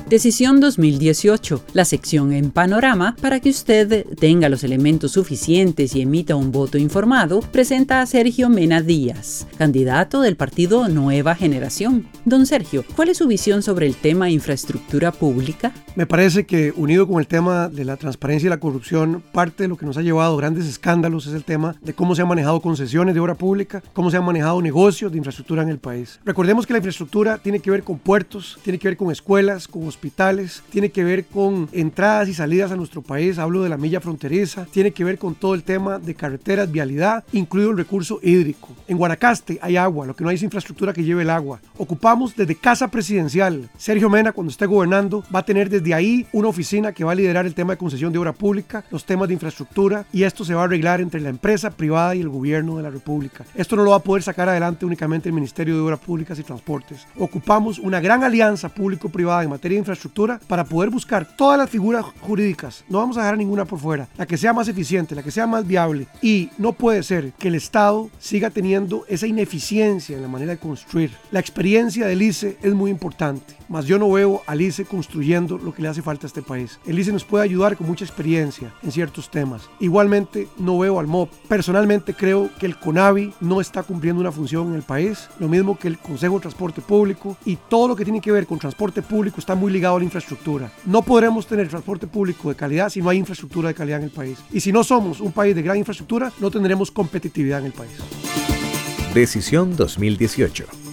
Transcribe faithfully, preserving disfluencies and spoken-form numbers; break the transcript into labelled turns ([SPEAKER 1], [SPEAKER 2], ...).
[SPEAKER 1] Decisión dos mil dieciocho, la sección en Panorama, para que usted tenga los elementos suficientes y emita un voto informado, presenta a Sergio Mena Díaz, candidato del partido Nueva Generación. Don Sergio, ¿cuál es su visión sobre el tema infraestructura pública?
[SPEAKER 2] Me parece que, unido con el tema de la transparencia y la corrupción, parte de lo que nos ha llevado a grandes escándalos es el tema de cómo se han manejado concesiones de obra pública, cómo se han manejado negocios de infraestructura en el país. Recordemos que la infraestructura tiene que ver con puertos, tiene que ver con escuelas, con hospitales, tiene que ver con entradas y salidas a nuestro país, hablo de la milla fronteriza, tiene que ver con todo el tema de carreteras, vialidad, incluido el recurso hídrico. En Guanacaste hay agua, lo que no hay es infraestructura que lleve el agua. Ocupamos desde Casa Presidencial. Sergio Mena, cuando esté gobernando, va a tener desde ahí una oficina que va a liderar el tema de concesión de obra pública, los temas de infraestructura, y esto se va a arreglar entre la empresa privada y el gobierno de la República. Esto no lo va a poder sacar adelante únicamente el Ministerio de Obras Públicas y Transportes. Ocupamos una gran alianza público-privada en materia de infraestructura para poder buscar todas las figuras jurídicas. No vamos a dejar ninguna por fuera. La que sea más eficiente, la que sea más viable. Y no puede ser que el Estado siga teniendo esa ineficiencia en la manera de construir. La experiencia del I C E es muy importante, mas yo no veo al I C E construyendo lo que le hace falta a este país. El I C E nos puede ayudar con mucha experiencia en ciertos temas. Igualmente no veo al M O P. Personalmente creo que el CONAVI no está cumpliendo una función en el país, lo mismo que el Consejo de Transporte Público, y todo lo que tiene que ver con transporte público está muy ligado a la infraestructura. No podremos tener transporte público de calidad si no hay infraestructura de calidad en el país. Y si no somos un país de gran infraestructura, no tendremos competitividad en el país.
[SPEAKER 3] Decisión dos mil dieciocho.